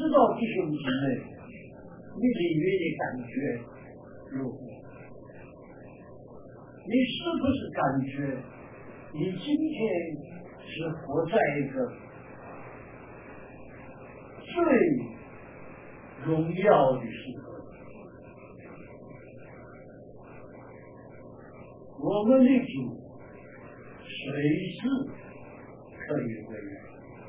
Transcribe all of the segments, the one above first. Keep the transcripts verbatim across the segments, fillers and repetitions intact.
道弟兄姊妹，你里面的感觉如何？你是不是感觉你今天是活在一个最荣耀的时刻？我们的主随时可以回来。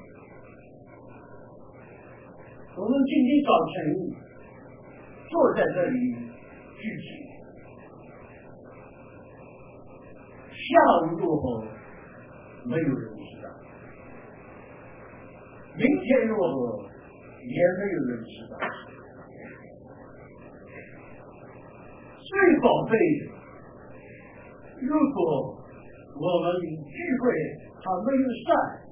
我们今天早晨坐在这里聚集，下午过后没有人知道，明天过后也没有人知道。最宝贝的，如果我们聚会还没有散，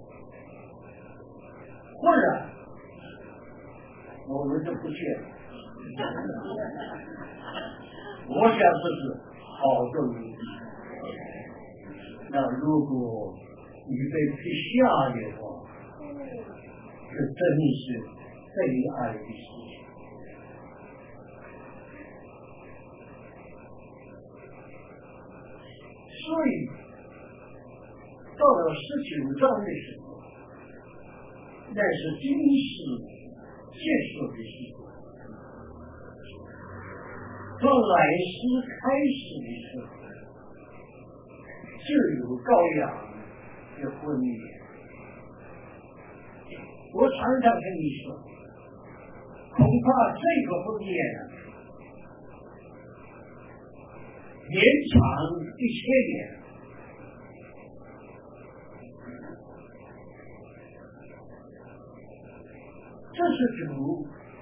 忽然我们就不见了。我想这是好的问题。那如果你被批下的话，这真的是悲哀的事情。所以到了十九章的时候，那是今世结束的时候，到来世开始的时候，就有羔羊的婚宴。我常常跟你说，恐怕这个婚宴延长一千年。这是主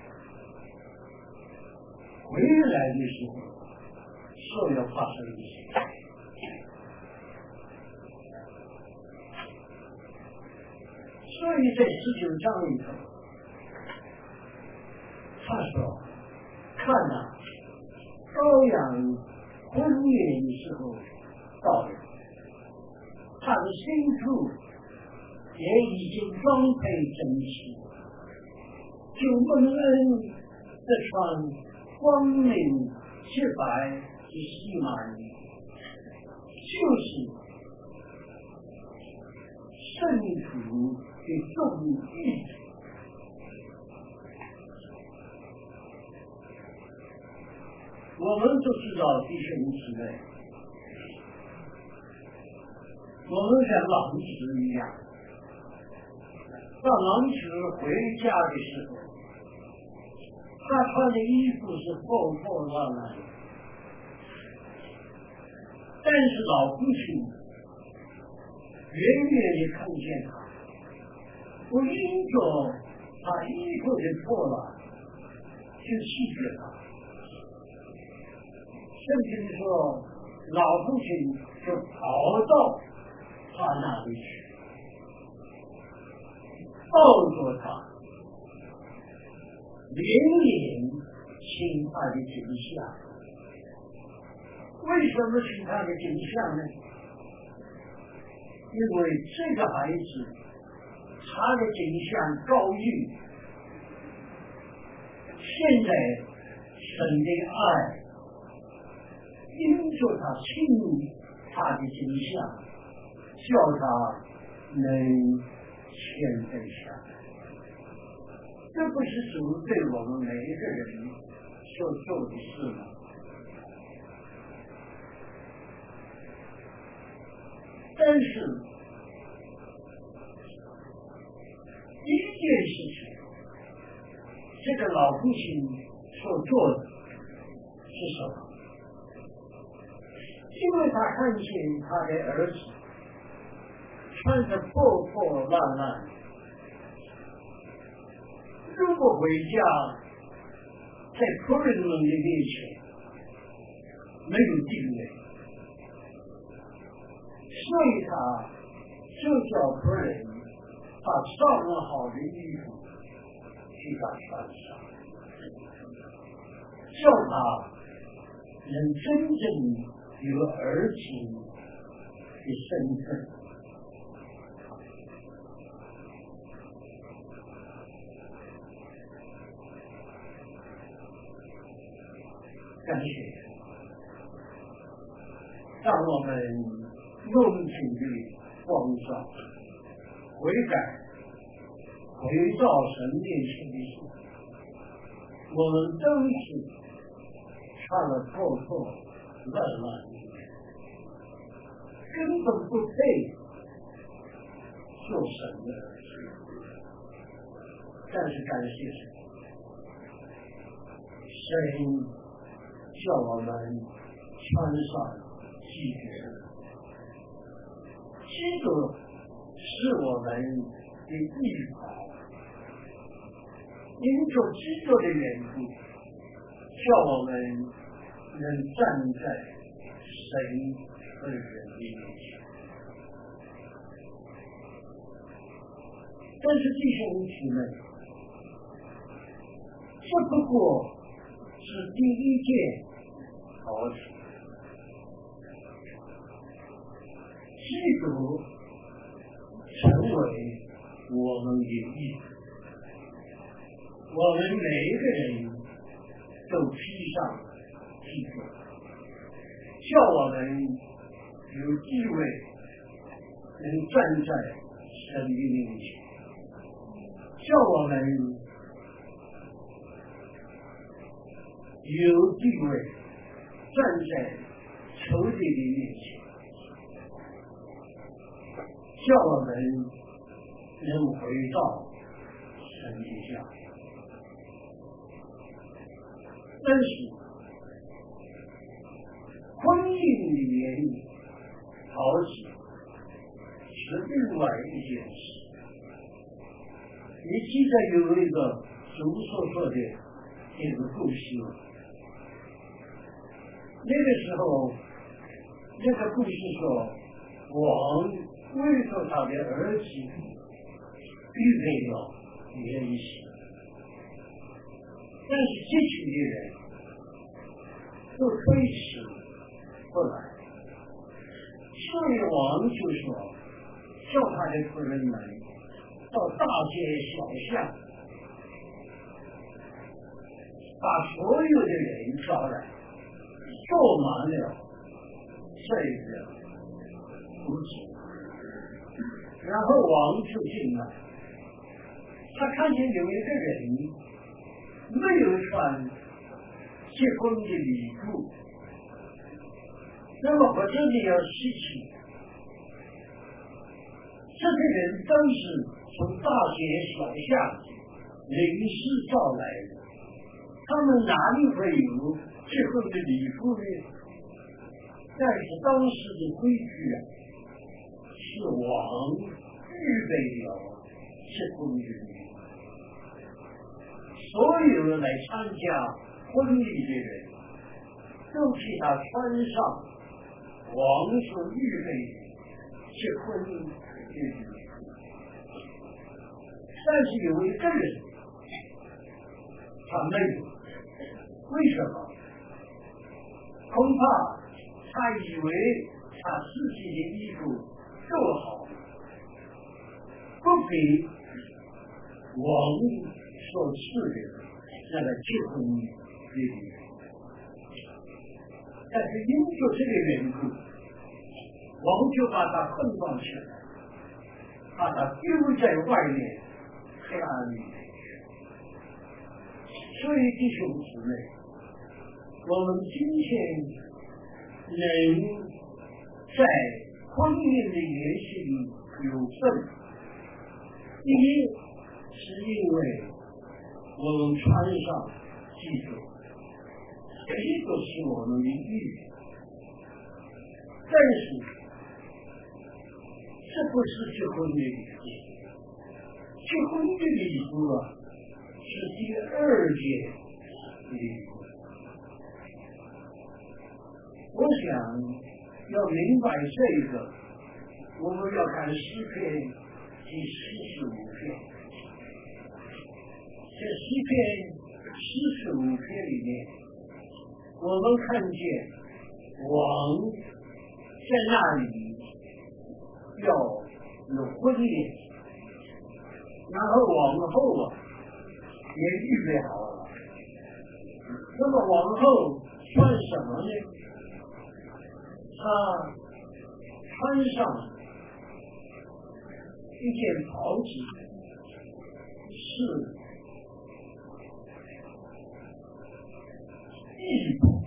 回来的时候所要发生的事。所以在十九章里头，他说：“看啊，羔羊婚宴的时候到了，他的新妇也已经装配整齐，就蒙恩的穿光明洁白的细麻衣，就是圣徒的众义。我们都知道弟兄姊妹，我们像狼子一样，当狼子回家的时候，他穿的衣服是破破烂烂的，但是老父亲远远地看见他，不因着他衣服的破烂就弃绝他。圣经说，老父亲就跑到他那里去，抱着他，连连亲他的颈项。为什么亲他的颈项呢？因为这个孩子他的颈项高于现在神的爱，因着他亲他的颈项，叫他能谦卑下来。这不是主对我们每一个人所做的事吗？但是一件事情，这个老父亲所做的是什么？因为他看见他的儿子穿着破破烂烂，如果回家在仆人们的面前没有地位，所以他就叫仆人把上了好的衣服给他穿上，叫他能真正有儿子的身份。 感谢，让我们用情的光照悔改，回到神面前的时候，我们都是穿了破破烂烂，根本不配做神的儿子。但是感谢神，神叫我们穿上基督，基督是我们的衣袍，因着基督的缘故，叫我们能站在神和人的面前。但是弟兄姊妹，这不过是第一件好事。基督成为我们的义，我们每一个人都披上基督，叫我们有地位，能站在神的面前，叫我们有地位，站在仇敌的面前，叫我们能回到神的家。但是婚姻里面好喜是另外一件事。你记得有一个主所说的一个故事，那个时候那个故事说，王为了他的儿子预备了筵席，但是这群的人都推迟不来，所以王就说叫他的仆人们到大街小巷，把所有的人招来，坐满了这个屋子，然后王就进来，他看见有一个人没有穿结婚的礼服，那么我这里要提起，这些人都是从大街小巷临时招来的，他们哪里会有结婚的礼服呢？但是当时的规矩啊，是王预备了结婚的礼服，所有来参加婚礼的人都替他穿上王所预备的结婚的礼服。但是有一个人他没有，为什么？恐怕他以为他自己的衣服够好，不比王所赐的那个结婚的礼服。但是因着这个缘故，王就把他捆绑起来，把他丢在外面黑暗里面。所以弟兄姊妹，我们今天能在婚姻的联系里有份，第一是因为我们穿上基督，基督是我们的义，但是这不是结婚的礼服，结婚的礼服啊是第二件礼服。我想要明白这个，我们要看诗篇第四十五篇。这诗篇四十五篇里面，我们看见王在那里要有婚宴，然后王后啊也预备好了，那么王后穿什么呢？他穿上一件袍子，是义布，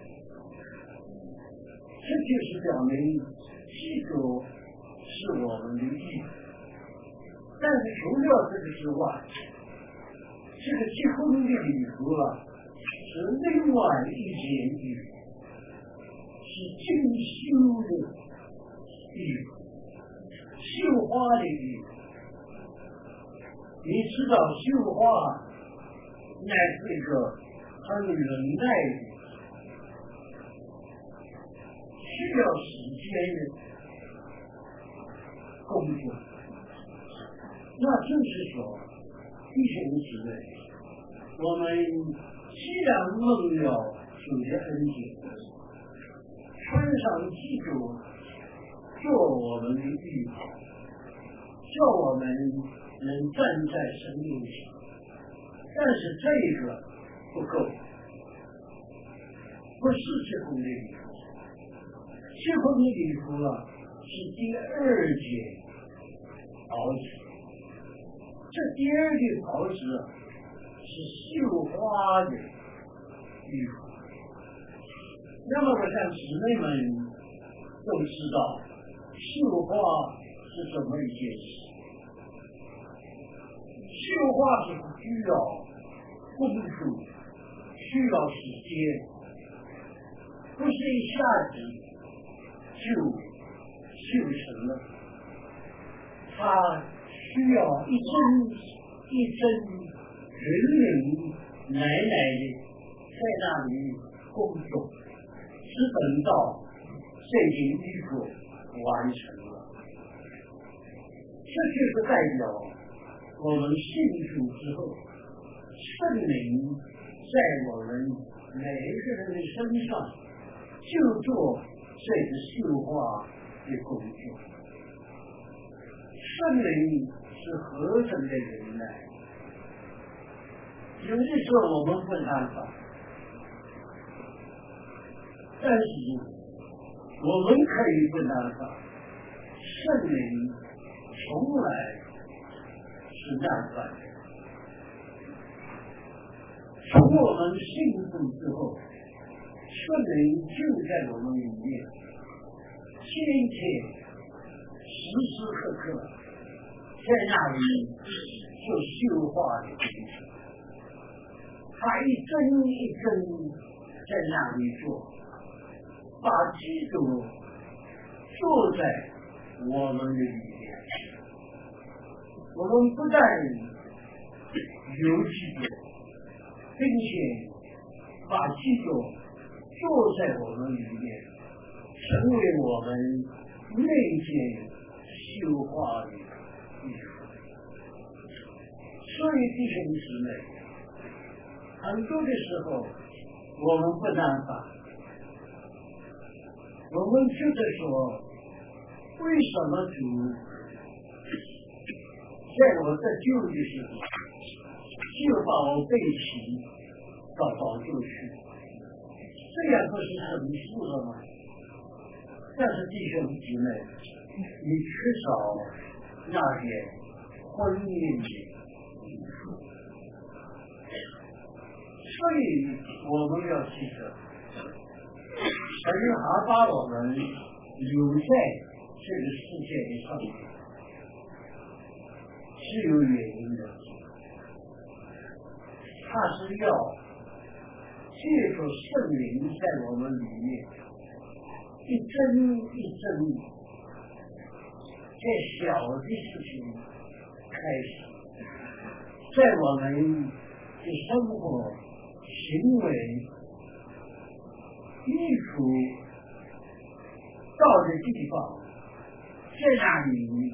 这就是表明基督是我们的义。但是除了这个之外，这个结婚的礼服啊，是另外一件衣服，是精修的衣服，绣花的衣服。你知道绣花那是一个很忍耐的，需要时间的工作。那就是说，弟兄姊妹，我们既然蒙了主的恩典，穿上基督做我们的衣服，叫我们能站在神面前。但是这个不够，不是结婚的礼服。结婚的礼服啊，是第二件袍子。这第二件袍子是绣花的衣服。那么我想姊妹们都知道绣花是什么一件事。绣花是需要功夫，需要时间，不是一下子就绣成了。它需要一针一针人人奶奶的在那里工作，直等到这件衣服完成了。这就是代表我们信主之后，圣灵在我们每一个人的身上就做这个绣花的工作。圣灵是何等的忍耐，有的时候我们不难法，但是我们可以不难法。圣灵从来是难法的。从我们信主之后，圣灵就在我们里面，天天时时刻刻在那里做绣花的工作。他一针一针在那里做，把基督坐在我们的里面。我们不但有基督，并且把基督坐在我们里面，成为我们内件绣花的衣服。所以弟兄姊妹，很多的时候我们不难法，我们觉得说，为什么主在我得救的时候就把我背起到宝座去，这样不是很复了吗？但是弟兄姊妹，你缺少那些婚姻的因素，所以我们要记得，神还把我们留在这个世界的上面是有原因的。他是要借助圣灵在我们里面一针一针，在小的事情开始，在我们的生活行为衣服到的地方，在那里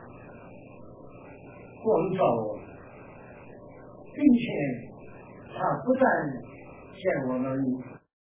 光照我们，并且他不但在我们